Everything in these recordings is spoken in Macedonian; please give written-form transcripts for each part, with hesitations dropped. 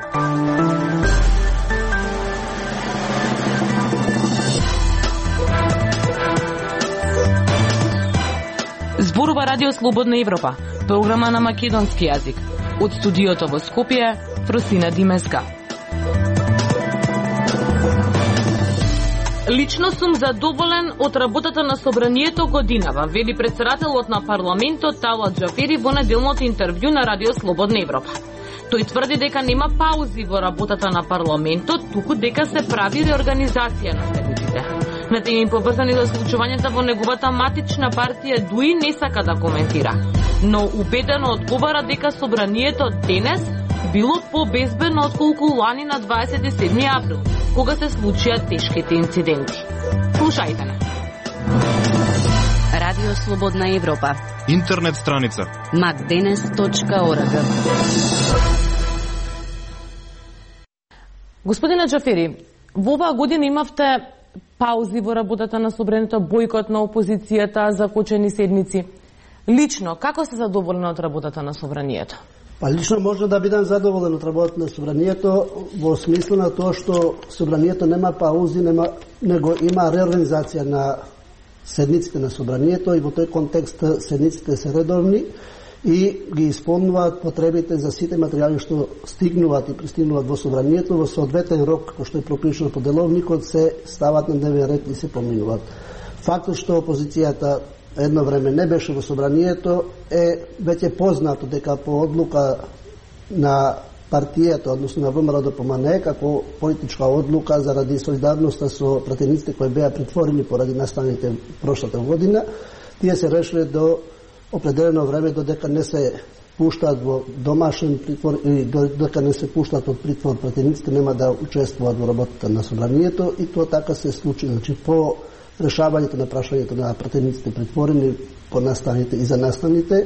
Зборува Радио Слободна Европа, програма на македонски јазик. Од студиото во Скопје, Фросина Димеска. Лично сум задоволен од работата на собранието годинава, вели претседателот на парламентот Талат Џафери во неделното интервју на Радио Слободна Европа. Тој тврди дека нема паузи во работата на парламентот, туку дека се прави реорганизација на седмиците. На теми поврзани со случувањата во неговата матична партија дуи не сака да коментира, но убедено одговара дека собранието денес било побезбедно отколку лани на 27 април, кога се случија тешките инциденти. Слушајте не. Радио Слободна Европа. Интернет страница macdenes.org. Господине Џафери, во оваа година имавте паузи во работата на собранието, бојкот на опозицијата, закочени седмици. Лично, како сте задоволени од работата на собранието? Па лично може да бидам задоволен од работата на собранието во смисла на тоа што собранието нема паузи, него има реорганизација на седниците на собранието и во тој контекст седниците се редовни и ги исполнуваат потребите за сите материјали што стигнуваат и пристигнуваат во собранието во соодветен рок кој што е пропишано по деловникот, се стават на дневен ред и се поминуваат. Фактот што опозицијата едно време не беше во собранието е веќе познато дека по одлука на партијата, односно на ВМРО-ДПМНЕ, како политичка одлука заради солидарноста со пратениците кои беа притворени поради настаните прошлата година, тие се решиле до определено време додека не се пуштаат во домашен притвор или додека не се пуштаат од притвор пратениците, нема да учествуваат во работата на собранието и тоа така се случи. Значи по решавањето на прашањето на пратениците притворени по настаните и за настаните,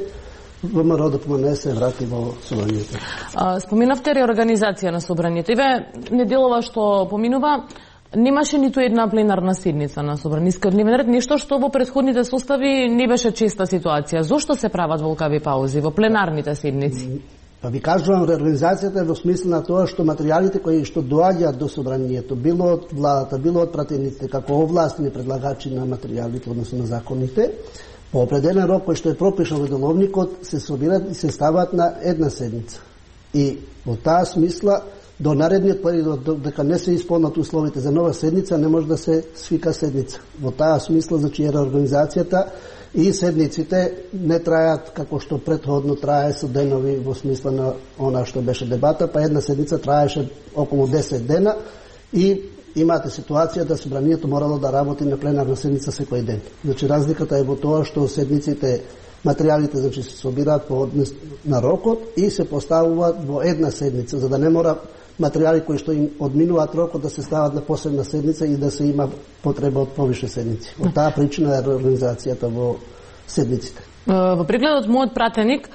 ВМРО-ДПМНЕ се врати во собранието. Споминавте реорганизација на собранието. Иве неделова што поминува, немаше ниту една пленарна седница на собранискиот дневен ред, нешто што во претходните состави не беше честа ситуација. Зошто се прават волкави паузи во пленарните седници? Па ви кажувам, реорганизацијата е во смисла на тоа што материјалите кои што доаѓаат до собранието, било од владата, било од пратениците, како овластени предлагачи на материјалите, односно на законите, по определен рок кој што е пропишан во деловникот, се собираат и се ставаат на една седница. И во таа смисла, до наредниот период, дека не се исполнат условите за нова седница, не може да се свика седница. Во таа смисла, значи, реорганизацијата и седниците не трајат како што претходно трае со денови во смисла на она што беше дебата, па една седница траеше околу 10 дена и имате ситуација да собранието морало да работи на пленарна седница секој ден. Значи разликата е во тоа што седниците, материјалите, значи, се собираат по однес на рокот и се поставуваат во една седница, за да не мора материјали кои што им одминуваат рокот да се стават на посебна седница и да се има потреба од повише седници. Од таа причина е реорганизацијата во седниците. Во прегледот мојот пратеник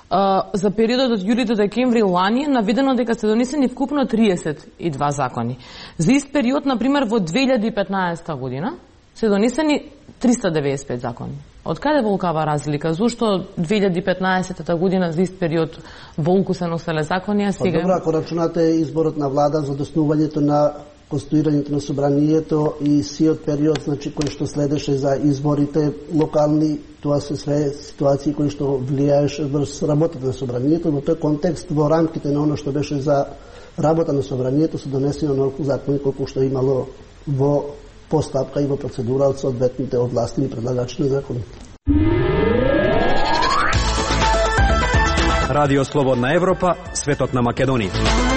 за периодот од јули до декември лани е наведено дека се донесени вкупно 32 закони. За ист период, например, во 2015 година се донесени 395 закони. Од каде волкава разлика? Зошто 2015 година за ист период волку се носеле закони, а сега... Добро, ако рачунате изборот на влада за доснувањето на конституирањето на собранието и сиот период, значи, кој што следеше за изборите локални, тоа се све ситуации кои што влијаеше врз работата на собранието. Во тој контекст, во рамките на оно што беше за работа на собранието, се донесени онолку закони колку што имало во постапка и во процедура од соодветните овластени предлагачи на законите. Радио Слободна Европа, светот на Македонија.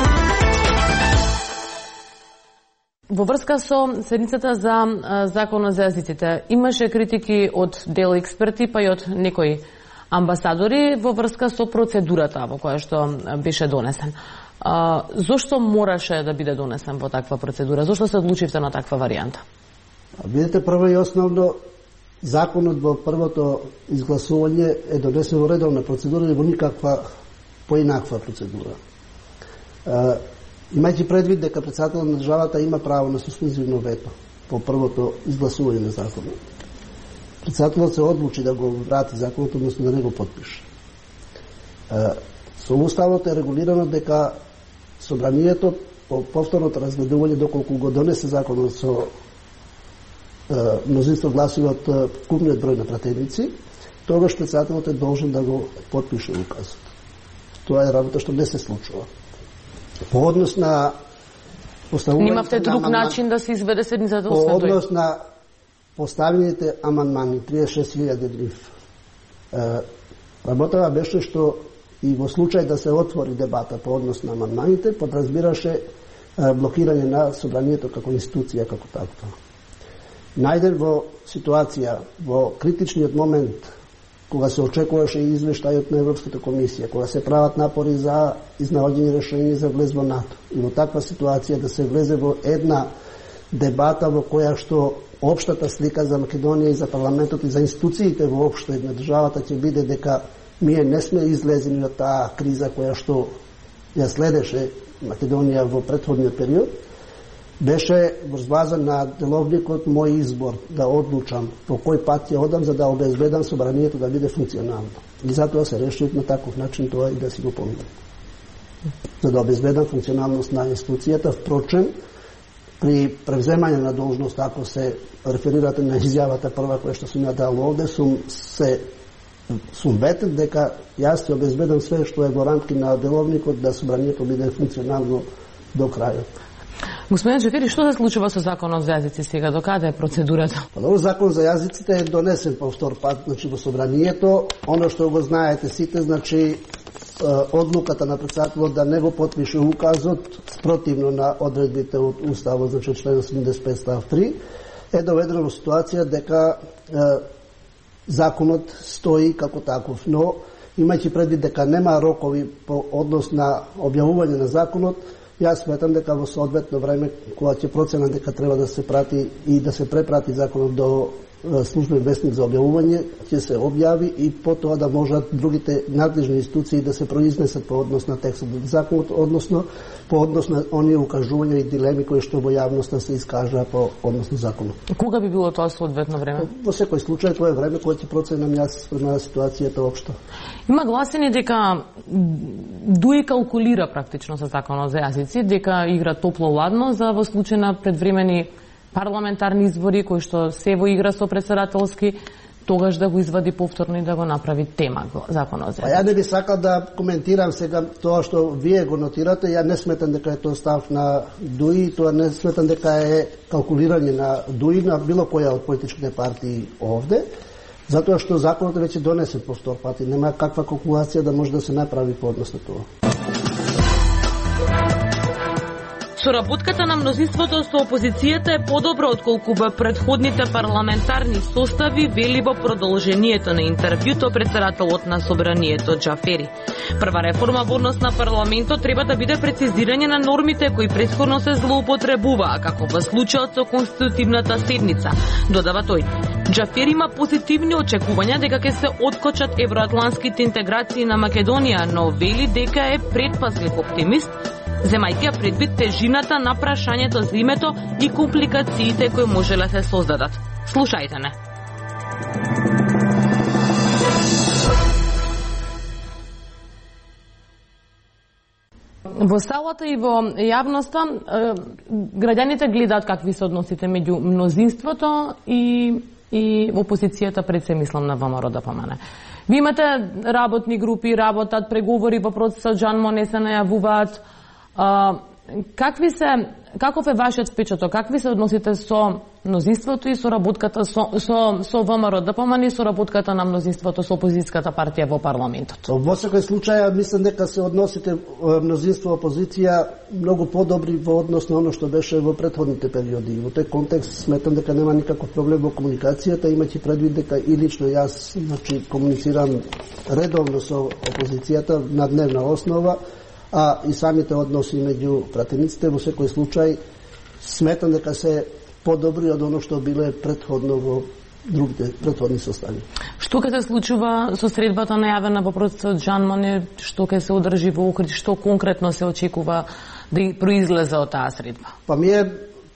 Во врска со седницата за законот за јазиците, имаше критики од дел експерти, па и од некои амбасадори во врска со процедурата во која што беше донесен. Зошто мораше да биде донесен во таква процедура? Зошто се одлучивте на таква варијанта? Видите, прво и основно, законот во првото изгласување е донесен во редовна процедура и во никаква поинаква процедура. Имајќи предвид дека претседателот на државата има право на суспензивно вето по првото изгласување на законот, претседателот се одлучи да го врати законот, односно да не го потпише. Со уставот е регулирано дека собранието по повторното разгледување доколку го донесе законот со мнозинство гласови од купниот број на пратеници, тогаш председателот е должен да го потпише указот. Тоа е работа што не се случува. По однос на поставување... Немавте друг начин да се изведе седницата? По однос на поставените амандмани, 36.000 гриф, работава беше што и во случај да се отвори дебата по однос на амандманите, подразбираше блокирање на собранието како институција, како таква. Најден во ситуација, во критичниот момент, кога се очекуваше и извештајот на Европската комисија, кога се прават напори за изнаоѓање решение за влез во НАТО, и во таква ситуација да се влезе во една дебата во која што општата слика за Македонија и за парламентот и за институциите воопшто на државата ќе биде дека ние не сме излезени од таа криза која што ја следеше Македонија во претходниот период, беше врз база на деловникот мој избор да одлучам по кој пат ќе одам за да обезбедам собранието да биде функционално. И затоа се решив на таков начин тоа и да си го поминам. За да обезбедам функционалност на институцијата, впрочем, при превземање на должност, ако се реферирате на изјавата прва која што сум ја дал овде, сум ветен дека јас ќе обезбедам све што е во рамки на деловникот да собранието биде функционално до крајот. Господин Джафери, што се случува со законот за јазици сега? До каде е процедурата? Па, закон за јазиците е донесен по втор пат, значи во собранието. Оно што го знаете сите, значи одлуката на председателот да не го потпише указот спротивно на одредбите од уставот, значи член 85 став 3, е доведено во ситуација дека законот стои како таков, но имајќи предвид дека нема рокови по однос на објавување на законот, јас сметам дека во соодветно време, кога ќе проценам дека треба да се прати и да се препрати законот до службен вестник за објавување, ќе се објави и потоа да можат другите надлежни институции да се произнесат по однос на текстот од законот, односно по однос на оние укажувања и дилеми кои што во јавноста се искажаа по однос на законот. Кога би било тоа соодветно време? Во секој случај тоа е време кое ќе проценам јас на ситуацијата општо. Има гласини дека ДУИ калкулира практично со законот за јазици, дека игра топло-ладно за во случај на предвремени парламентарни избори кои што се во игра со председателски, тогаш да го извади повторно и да го направи тема законот за јазици. Ја не би сакал да коментирам сега тоа што вие го нотирате. Ја не сметам дека е тоа став на ДУИ, тоа не сметам дека е калкулирање на ДУИ на било која од политичките партии овде, затоа што законот е веќе донесен по втор пат и нема каква калкулација да може да се направи по однос на тоа. Соработката на мнозинството со опозицијата е подобра отколку во претходните парламентарни состави, вели во продолжението на интервјуто председателот на собранието Джафери. Прва реформа во однос на парламентот треба да биде прецизирање на нормите кои претходно се злоупотребуваа, како во случајот со конститутивната седница, додава тој. Джафери има позитивни очекувања дека ќе се откочат евроатлантските интеграции на Македонија, но вели дека е предпазлив оптимист, земајќи предвид тежината на прашањето за името и компликациите кои можеле да се создадат. Слушајте не. Во салата и во јавноста граѓаните гледаат какви се односите меѓу мнозинството и опозицијата, пред се мислам на ВМРО ДПМН. Ви имате работни групи, работат, преговори во процесот, Жан Моне се најавуваат. Каков е вашиот впечаток? Какви се односите со мнозинството и со работката со ВМРО ДПМН и со работката на мнозинството со опозицијската партија во парламентот? Во секој случај, мислам дека се односите мнозинство-опозиција многу подобри во однос на оно што беше во претходните периоди. Во тој контекст сметам дека нема никаков проблем во комуникацијата, имајќи предвид дека и лично јас комуницирам редовно со опозицијата на дневна основа, а и самите односи меѓу пратениците во секој случај сметам дека се подобри од оно што биле претходно во другите претходни состави. Што ќе се случува со средбата најавена во процесот Жан Моне, што ќе се одржи во Охрид, што конкретно се очекува да произлезе од таа средба? Па ми е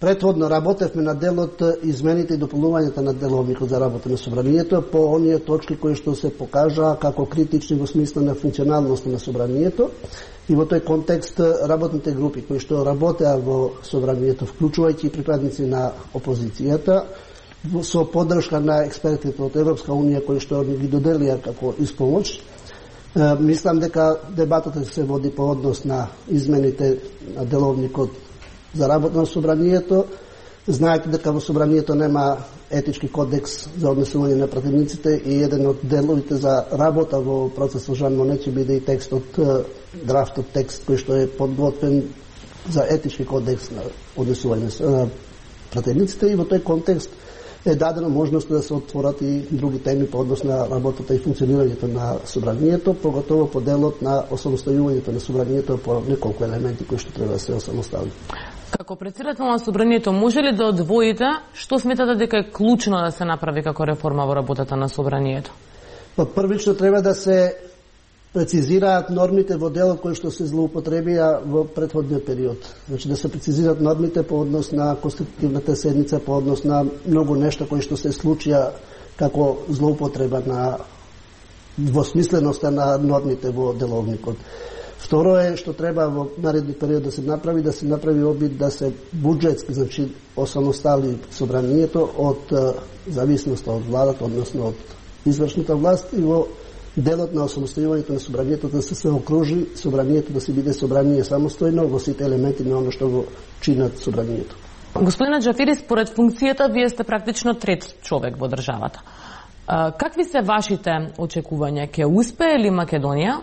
Претходно работевме на делот измените и дополнувањето на деловникот за работа на собранието по оние точки кои што се покажаа како критични во смисла на функционалноста на собранието и во тој контекст работните групи кои што работеа во собранието, вклучувајќи и припадници на опозицијата, со поддршка на експертите од Европска унија кои што ги доделија како испомоќ, мислам дека дебатата се води по однос на измените на деловникот за работа на собранието. Знаете дека во собранието нема етички кодекс за однесување на пратениците и еден од деловите за работа во процесот Жан Моне ќе биде и текстот, драфтот текст кој што е подготвен за етички кодекс на однесување на пратениците и во тој контекст е дадена можност да се отворат и други теми по однос на работата и функционирањето на собранието, поготово по делот на осамостојувањето на собранието по неколку елементи кои што треба да се осамостави. Како председател на собранието, може ли да одвоите што сметате дека е клучно да се направи како реформа во работата на собранието? Првично треба да се прецизираат нормите во делот кои што се злоупотребија во претходниот период. Значи да се прецизираат нормите по однос на конститутивната седница, по однос на многу нешта кои што се случија како злоупотреба на двосмисленоста на нормите во деловникот. Второ е што треба во наредни период да се направи обид да се буџетски, значи осамостали собранието од зависноста од владата, односно од извршната власт и во делот на осамостојувањето на собранието да се окружи собранието да се биде собрание самостојно во сите елементи на оно што го чинат собранието. Господине Џафери, според функцијата вие сте практично трет човек во државата. Какви се вашите очекувања? Ќе успее ли Македонија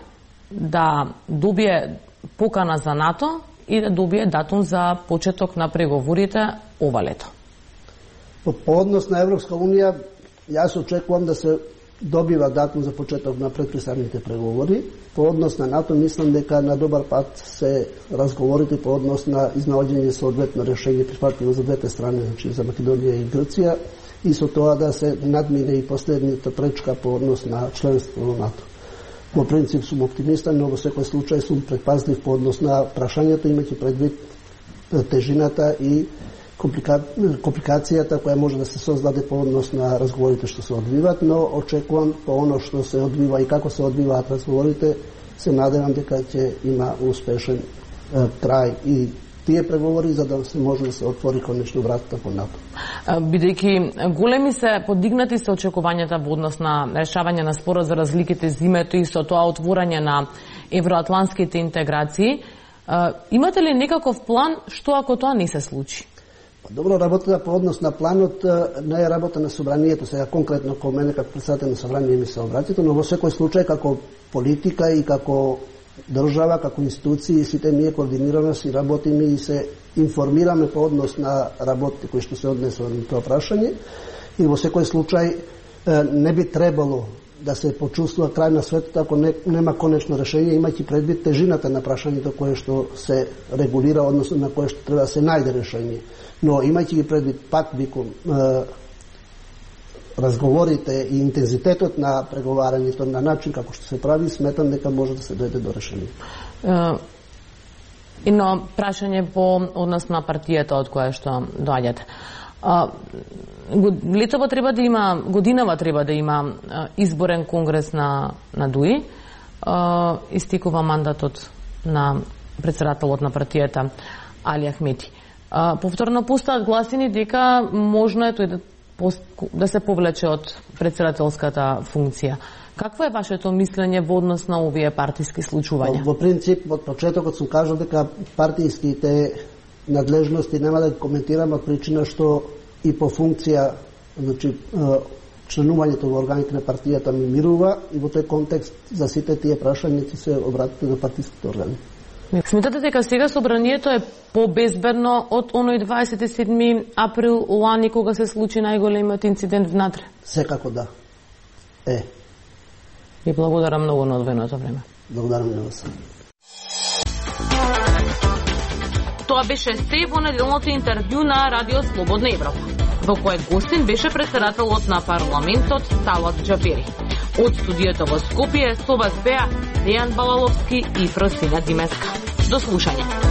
да добие покана за НАТО и да добие датум за почеток на преговорите ова лето? По однос на Европска унија, јас очекувам да се добива датум за почеток на предпристапните преговори. По однос на НАТО, мислам дека на добар пат се разговорите по однос на изнаоѓање соодветно решение прифатливо за двете страни, значи за Македонија и Грција, и со тоа да се надмине и последната пречка по однос на членство во НАТО. По принцип сум оптимиста, но во секој случај сум предпазлив по однос на прашањето, имајќи предвид тежината и компликацијата која може да се создаде по однос на разговорите што се одвиваат, но очекувам по оно што се одвива и како се одвиваат разговорите, се надевам дека ќе има успешен крај и тие преговори за да се може да се отвори конечно вратата по НАТО. Бидејќи големи се подигнати се очекувањата во однос на решавање на спорот за разликите за името и со тоа отворање на евроатлантските интеграции, имате ли некаков план што ако тоа не се случи? Добро, работата по однос на планот не е работа на собранието, сега конкретно кон мене како председател на собрание ми се обратите, но во секој случај како политика и како држава, како институции, сите ние координирано си работиме и се информираме по однос на работите кои што се однесува на тоа прашање и во секој случај не би требало да се почувствува крај на светот ако нема конечно решение, имајќи предвид тежината на прашањето кое што се регулира, односно на кое што треба да се најде решение. Но имајќи ги предвид, пак викам, разговорите и интензитетот на преговарањето на начин како што се прави, сметам дека може да се дојде до решение. Едно прашање по однос на партијата од која што доаѓате. Летово треба да има, годинава треба да има изборен конгрес на ДУИ. Истикува мандатот на председателот на партијата Али Ахмети. Повторно постаат гласини дека можно е тој да се повлече од председателската функција. Какво е вашето мислење во однос на овие партиски случувања? Во принцип, од почетокот сум кажал дека партијските надлежности нема да коментирам од причина што и по функција, значи, членувањето во органите на партијата ми мирува и во тој контекст за сите тие прашања ќе се обратите на партиските органи. Сметате дека сега собранието е побезбедно од оној 27 април лани кога се случи најголемиот инцидент внатре? Секако да. Ви благодарам многу на одвоеното време. Благодарам на вас. Тоа беше се во неделното интервју на Радио Слободна Европа, во кое гостин беше председателот на парламентот Талат Џафери. Од студиото во Скопје со вас беа Дејан Балаловски и Фросина Димеска. До слушање.